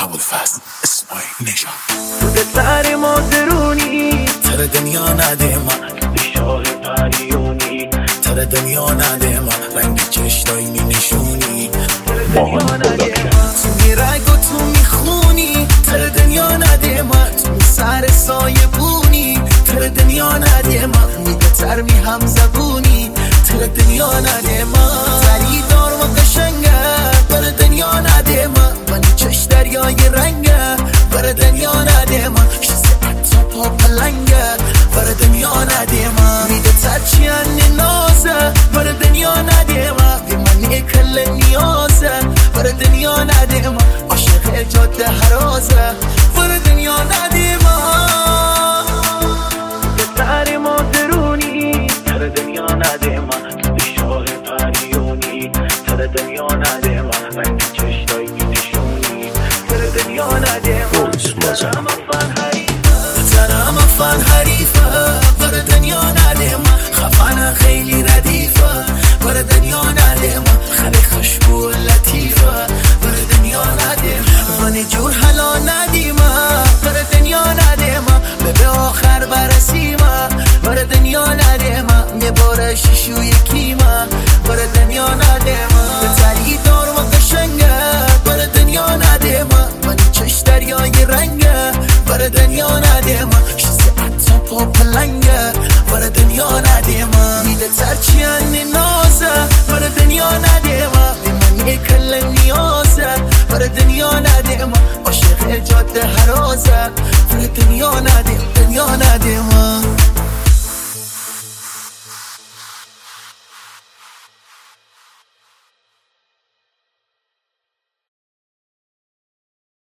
ابوالفضل اسماعیل نژاد. تو سر ما درونی تر دنیا نده من شاه پریونی، تر دنیا نده من رنگ چشتایی می نشونی، دنیا نده تو می رنگ و تو می خونی، تر دنیا نده من تو سر سایه بونی، تر دنیا نده من میگه تر می هم زبونی، تر دنیا نده من تری دار و قشنگه، بر دنیا نده من چش دریای رنگه، بر دنیا نده من شیزه حتی پا پلنگه، بر دنیا نده من میده ترچی انی نازه، بر دنیا نده من به من کل نیازه، بر دنیا نده من عاشق جاده هرازه، بر دنیا نده من به سر ما درونی، تر دنیا نده من شاه پریونی، تر دنیا نده من رنگ چشتایی می نشونی، تر دنیا نده من ترم افن حریفه، ترم افن حریفه، بر دنیا نده من خفنه خیلی ردیفه، بر دنیا نده من خیلی خوشبو لطیفه، بر دنیا نده من جور حالا ندیمه، بر دنیا نده من به آخر برسیمه، بر دنیا نده من یه بار شیشو یکیمه، بر دنیا نده من تری دار و قشنگه، بر دنیا نده من چش دریای رنگه، بر دنیا نده من شیزه حتی پا پلنگه، بر دنیا نده من میده ترچی انی نازه، بر دنیا نده من به من کل نیازه، بر دنیا نده من عاشق جاده هرازه، بر دنیا نده من